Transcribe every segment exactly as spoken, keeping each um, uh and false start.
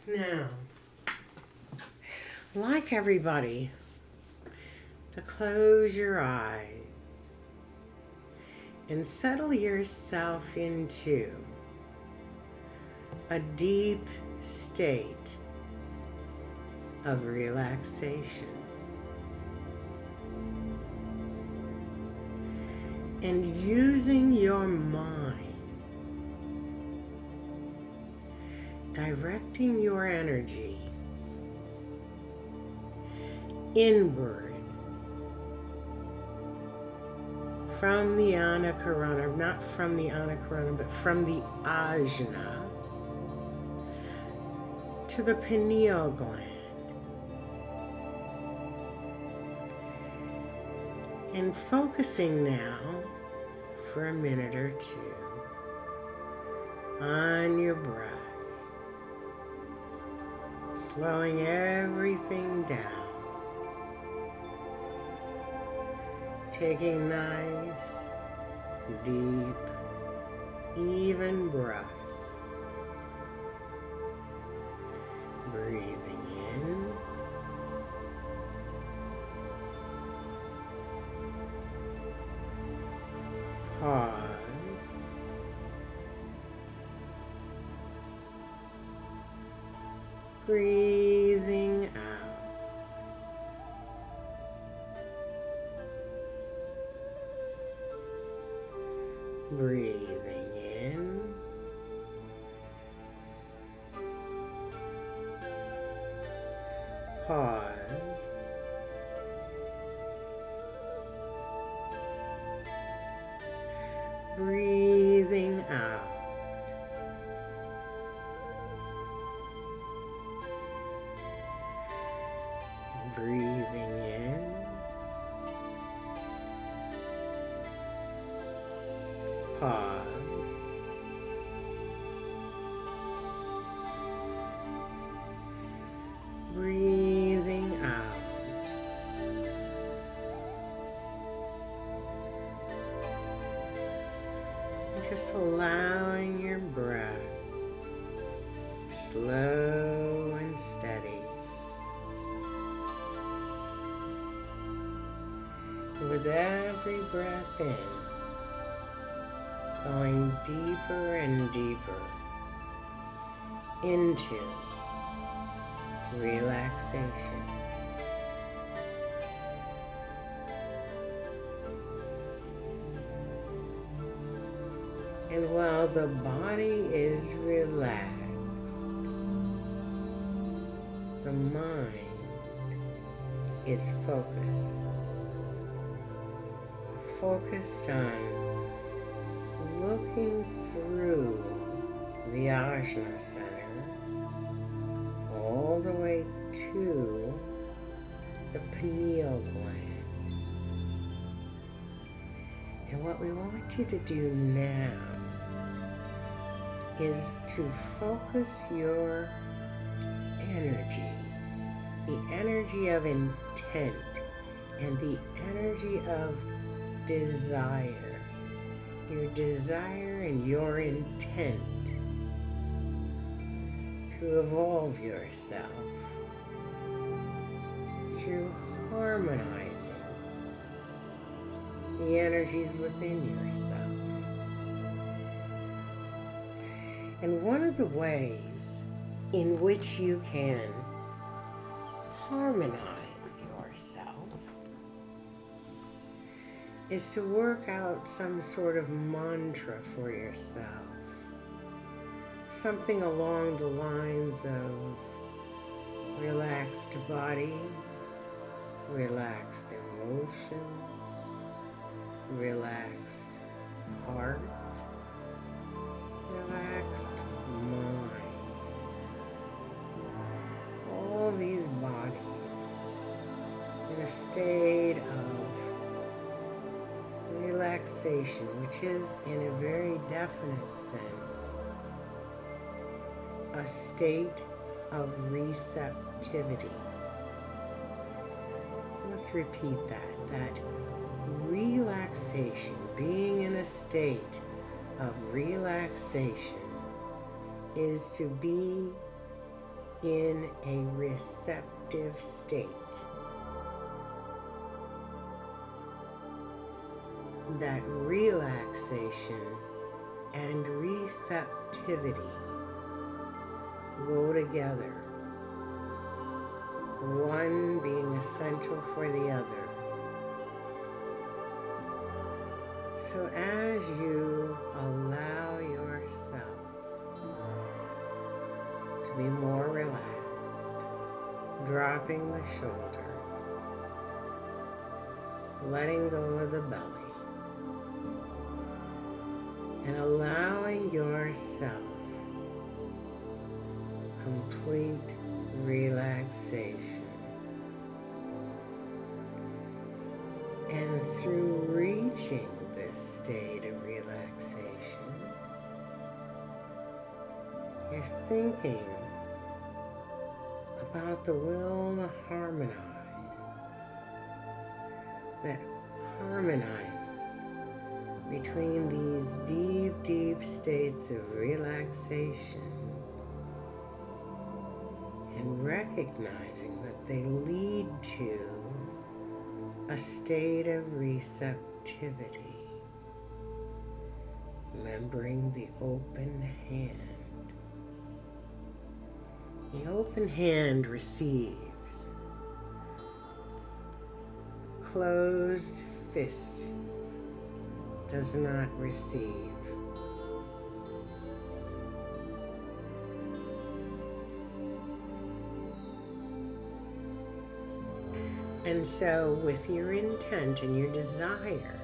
Now, like everybody, to close your eyes and settle yourself into a deep state of relaxation. And using your mind, directing your energy inward from the Anakarana, not from the Anakarana, but from the Ajna to the pineal gland. And focusing now for a minute or two on your breath, slowing everything down, taking nice, deep, even breaths, breathing in, pause, breathing out, breathing in, pause, breathing out, breathing in, pause, breathing out, just allowing your breath slow and steady. With every breath in, going deeper and deeper into relaxation. And while the body is relaxed, the mind is focused. Focused on looking through the Ajna Center all the way to the pineal gland. And what we want you to do now is to focus your energy, the energy of intent and the energy of desire, your desire and your intent to evolve yourself through harmonizing the energies within yourself. And one of the ways in which you can harmonize yourself is to work out some sort of mantra for yourself. Something along the lines of relaxed body, relaxed emotions, relaxed heart, relaxed mind. All these bodies in a state of relaxation, which is, in a very definite sense, a state of receptivity. Let's repeat that. That relaxation, being in a state of relaxation, is to be in a receptive state. That relaxation and receptivity go together, one being essential for the other. So as you allow yourself to be more relaxed, dropping the shoulders, letting go of the belly, and allowing yourself complete relaxation. And through reaching this state of relaxation, you're thinking about the will to harmonize, that harmonizes between these deep, deep states of relaxation, and recognizing that they lead to a state of receptivity, remembering the open hand. The open hand receives. Closed fist does not receive. And so, with your intent and your desire,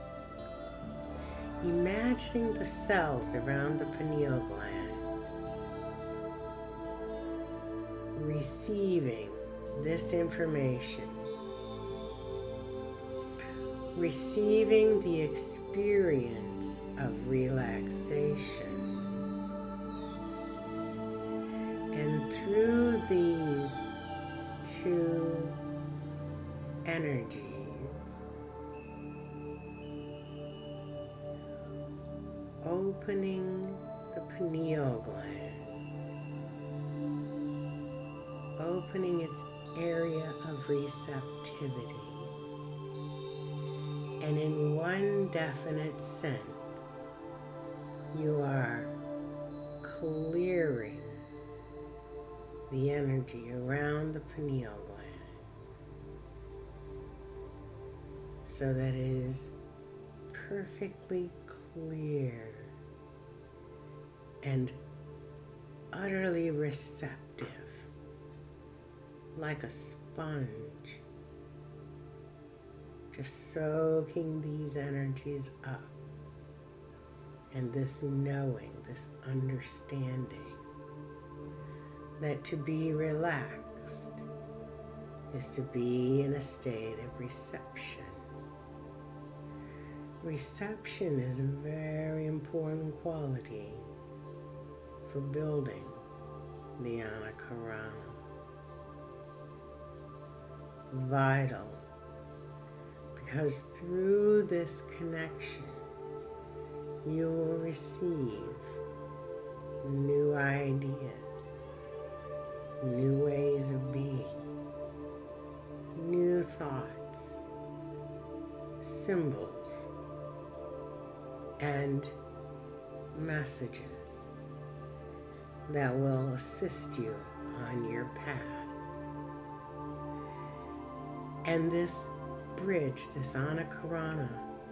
imagining the cells around the pineal gland receiving this information, receiving the experience of relaxation, and through these two energies, opening the pineal gland, opening its area of receptivity, and in one definite sense, you are clearing the energy around the pineal gland so that it is perfectly clear and utterly receptive, like a sponge, just soaking these energies up, and this knowing, this understanding that to be relaxed is to be in a state of reception. Reception is a very important quality for building the Anakarana. Vital, because through this connection, you will receive new ideas, new ways of being, new thoughts, symbols, and messages that will assist you on your path. And this bridge, this Anakarana,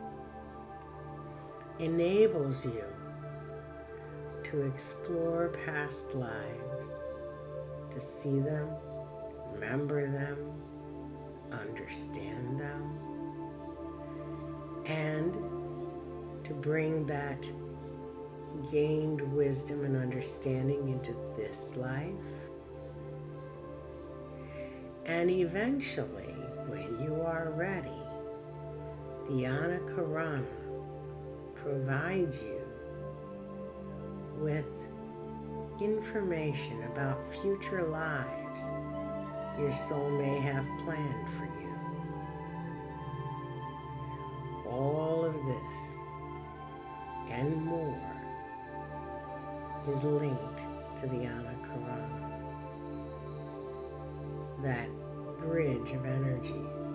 enables you to explore past lives, to see them, remember them, understand them, and to bring that gained wisdom and understanding into this life. And eventually, when you are ready, the Anakarana provides you with information about future lives your soul may have planned for you. All of this and more is linked to the Anakarana. that bridge of energies.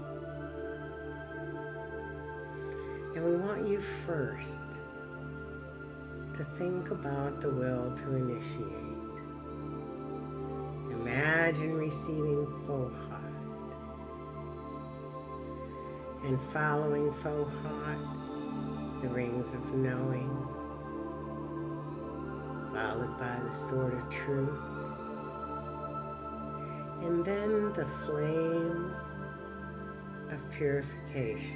And we want you first to think about the will to initiate. Imagine receiving Fohat and following Fohat, the rings of knowing, followed by the sword of truth, and then the flames of purification,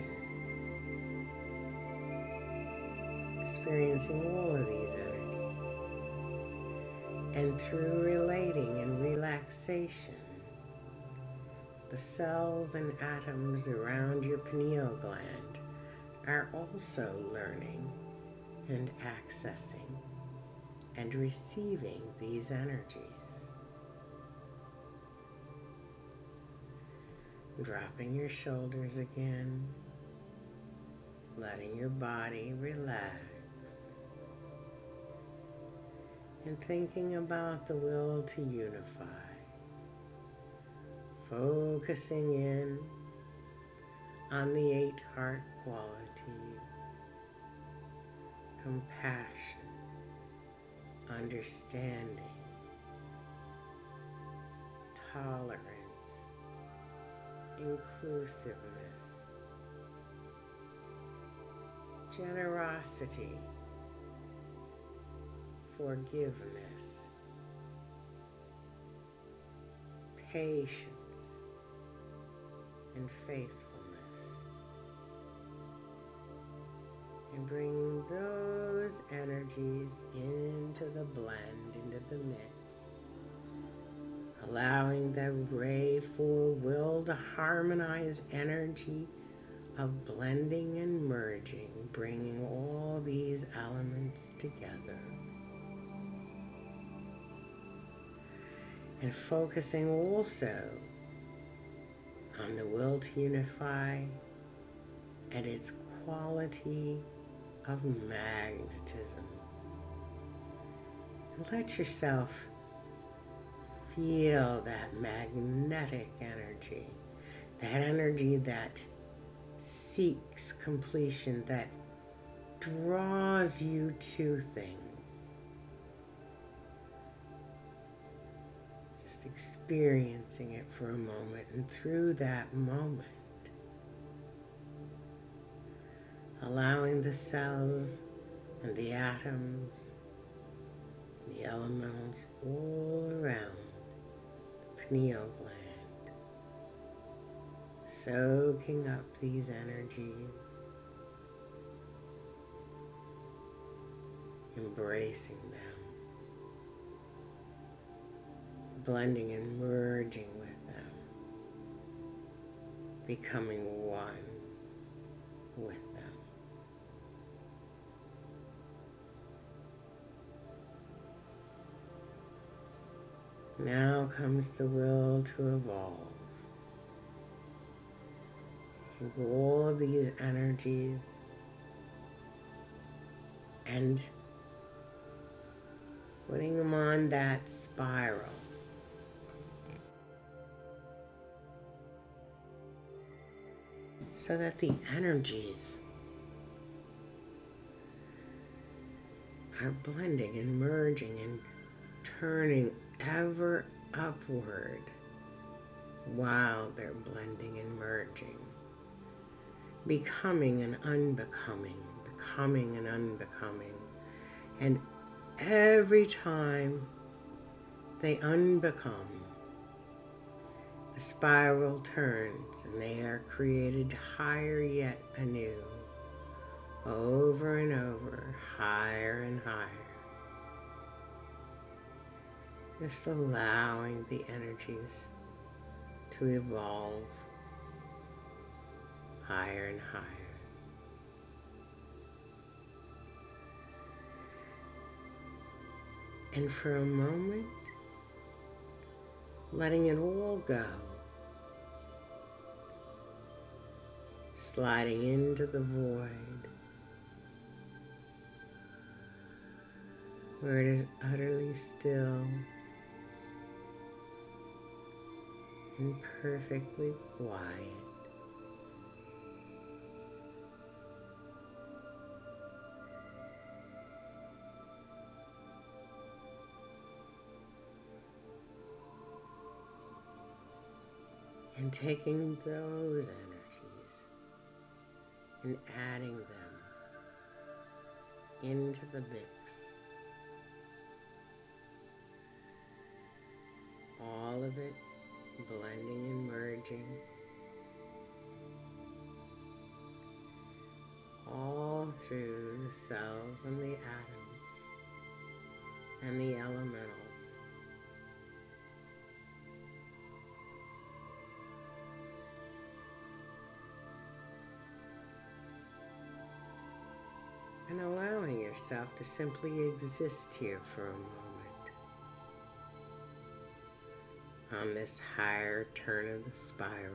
experiencing all of these energies, and through relating and relaxation, the cells and atoms around your pineal gland are also learning and accessing and receiving these energies. Dropping your shoulders again, letting your body relax, and thinking about the will to unify, focusing in on the eight heart qualities: compassion, understanding, tolerance, inclusiveness, generosity, forgiveness, patience, and faithfulness. And bringing those energies into the blend, into the mix, allowing the grateful will to harmonize energy of blending and merging, bringing all these elements together. And focusing also on the will to unify and its quality of magnetism. And let yourself feel that magnetic energy, that energy that seeks completion, that draws you to things. Just experiencing it for a moment, and through that moment, allowing the cells and the atoms, the elementals all around the pineal gland, soaking up these energies, embracing them, blending and merging with them, becoming one with them. Now comes the will to evolve. Taking all these energies and putting them on that spiral. So that the energies are blending and merging and turning ever upward while they're blending and merging, becoming and unbecoming, becoming and unbecoming. And every time they unbecome, the spiral turns and they are created higher yet anew, over and over, higher and higher. Just allowing the energies to evolve higher and higher. And for a moment, letting it all go, sliding into the void, where it is utterly still, and perfectly quiet. And taking those energies and adding them into the mix. All of it blending and merging. All through the cells and the atoms and the elementals. And allowing yourself to simply exist here for a moment on this higher turn of the spiral.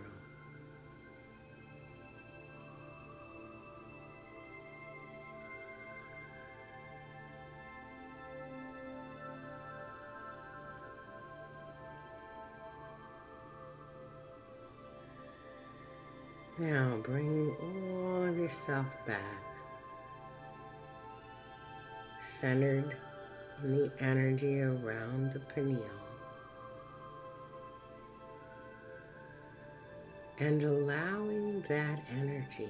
Now bringing all of yourself back, centered in the energy around the pineal, and allowing that energy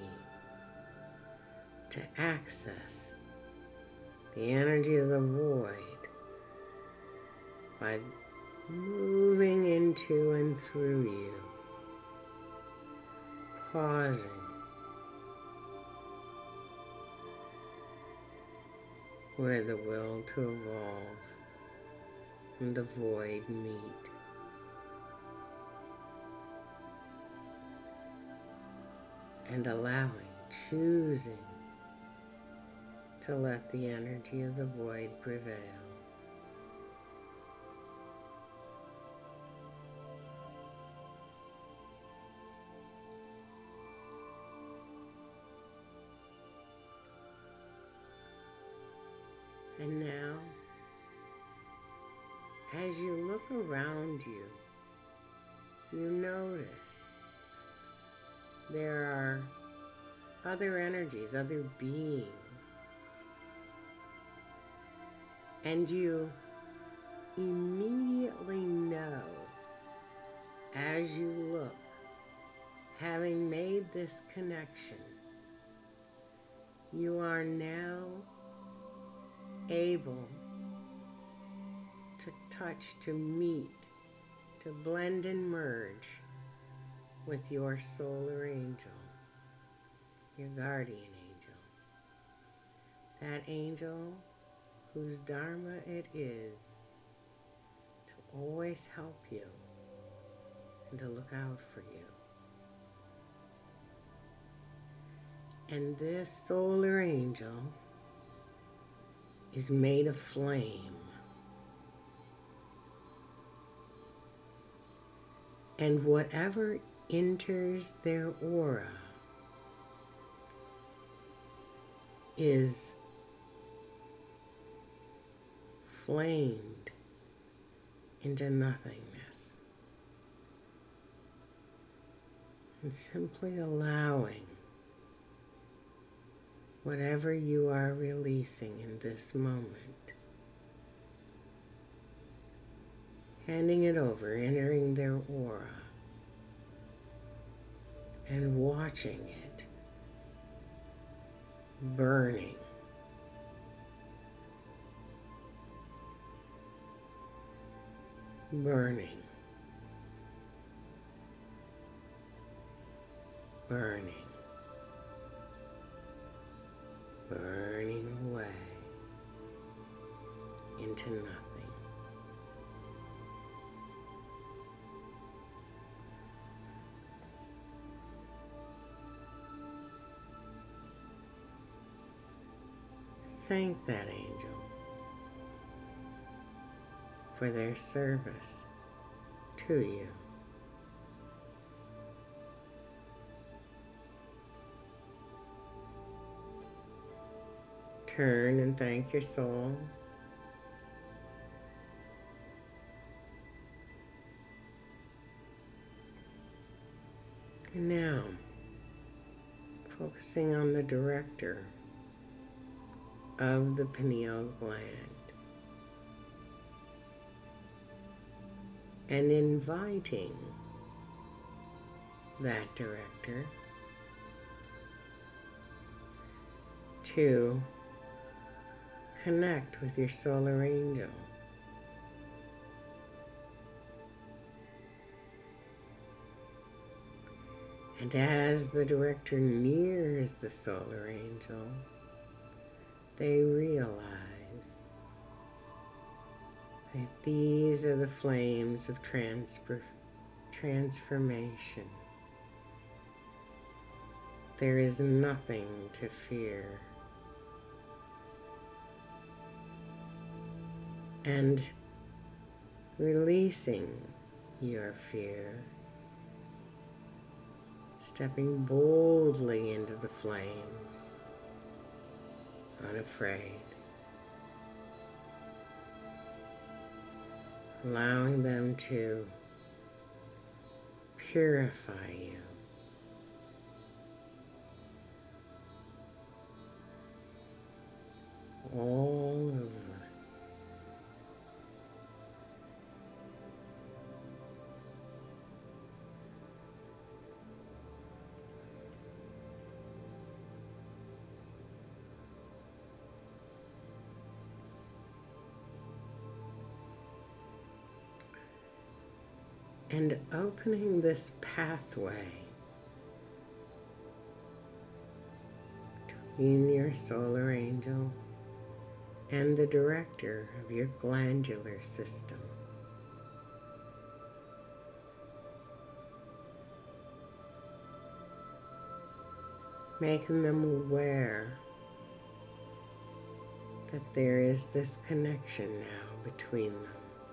to access the energy of the void by moving into and through you, pausing, where the will to evolve and the void meet. And allowing, choosing to let the energy of the void prevail. And now, as you look around you, you notice there are other energies, other beings, and you immediately know, as you look, having made this connection, you are now able to touch, to meet, to blend and merge with your solar angel, your guardian angel, that angel whose dharma it is to always help you and to look out for you. And this solar angel is made of flame. And whatever enters their aura is flamed into nothingness. And simply allowing whatever you are releasing in this moment, handing it over, entering their aura, and watching it burning. Burning. Burning. Burning away into nothing. Thank that angel for their service to you. Turn and thank your soul. And now, focusing on the director of the pineal gland and inviting that director to connect with your solar angel. And as the director nears the solar angel, they realize that these are the flames of transfer, transformation. There is nothing to fear. And releasing your fear, stepping boldly into the flames, unafraid, allowing them to purify you. All over. And opening this pathway between your solar angel and the director of your glandular system. Making them aware that there is this connection now between them.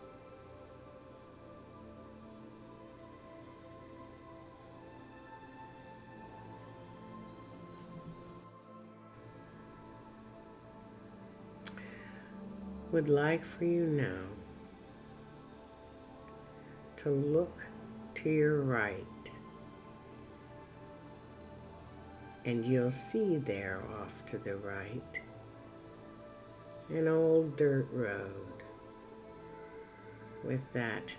Would like for you now to look to your right, and you'll see there off to the right an old dirt road with that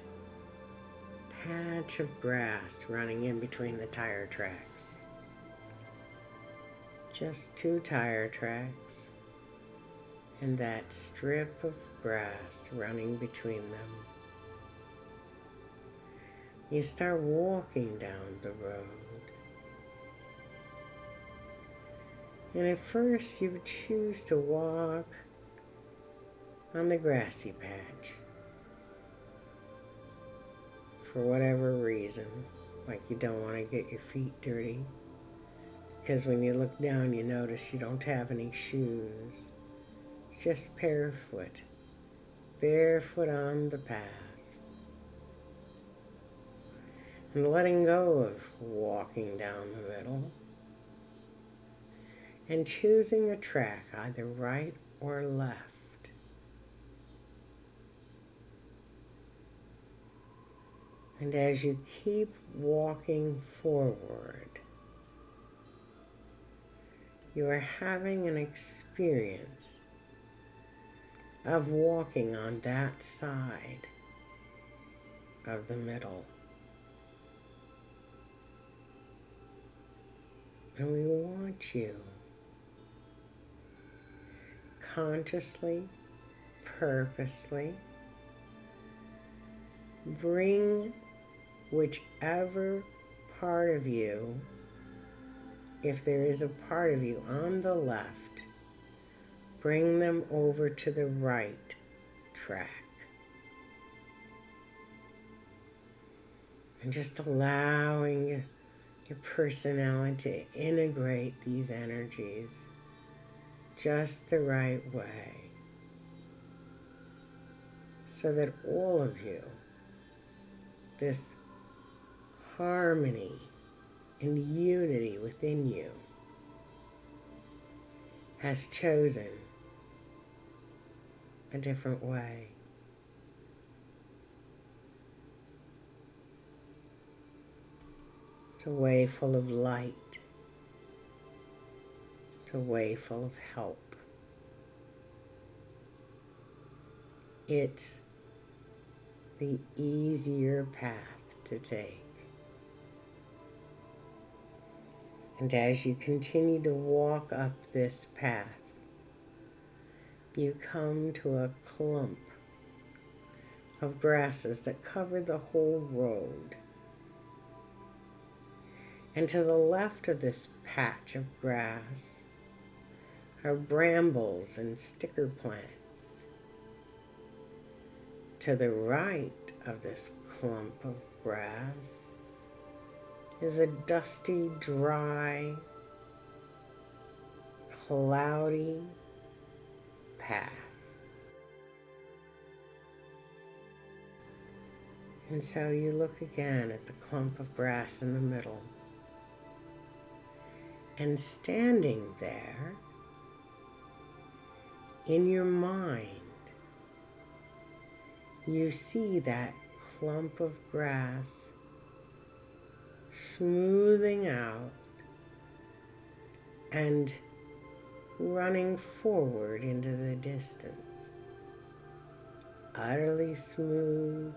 patch of grass running in between the tire tracks. Just two tire tracks and that strip of grass running between them. You start walking down the road. And at first you would choose to walk on the grassy patch for whatever reason, like you don't want to get your feet dirty, because when you look down you notice you don't have any shoes. Just barefoot, barefoot on the path. And letting go of walking down the middle. And choosing a track, either right or left. And as you keep walking forward, you are having an experience of walking on that side of the middle. And we want you consciously, purposely, bring whichever part of you, if there is a part of you on the left, bring them over to the right track. And just allowing your, your personality to integrate these energies just the right way, so that all of you, this harmony and unity within you, has chosen a different way. It's a way full of light. It's a way full of help. It's the easier path to take. And as you continue to walk up this path, you come to a clump of grasses that cover the whole road. And to the left of this patch of grass are brambles and sticker plants. To the right of this clump of grass is a dusty, dry, cloudy path. And so you look again at the clump of grass in the middle. And standing there, in your mind, you see that clump of grass smoothing out and running forward into the distance. Utterly smooth,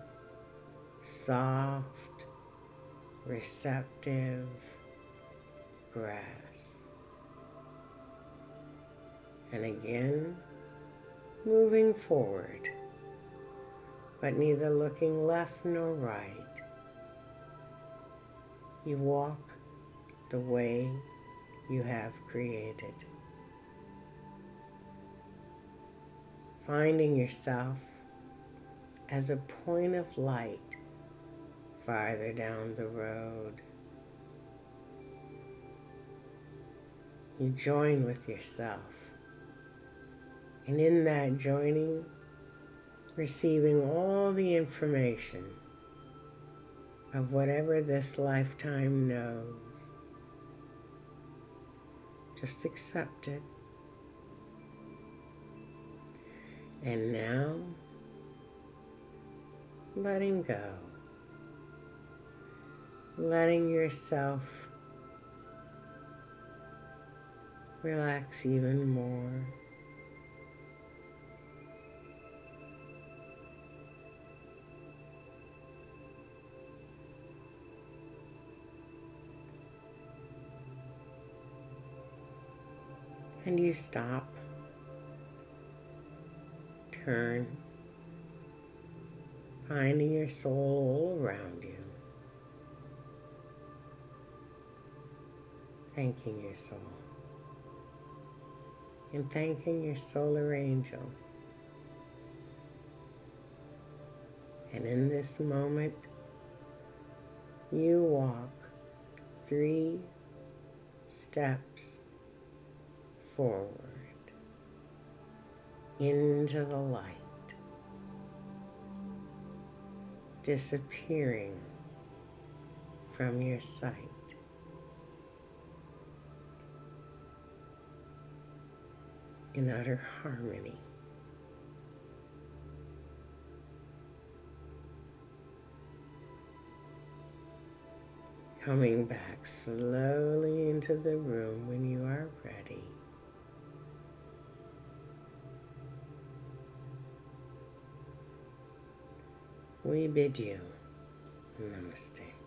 soft, receptive grass. And again, moving forward, but neither looking left nor right. You walk the way you have created, finding yourself as a point of light farther down the road. You join with yourself, and in that joining, receiving all the information of whatever this lifetime knows. Just accept it. And now, letting go. Letting yourself relax even more. And you stop, turn, finding your soul all around you, thanking your soul, and thanking your solar angel. And in this moment, you walk three steps forward into the light, disappearing from your sight. In utter harmony. Coming back slowly into the room when you are ready. We bid you namaste.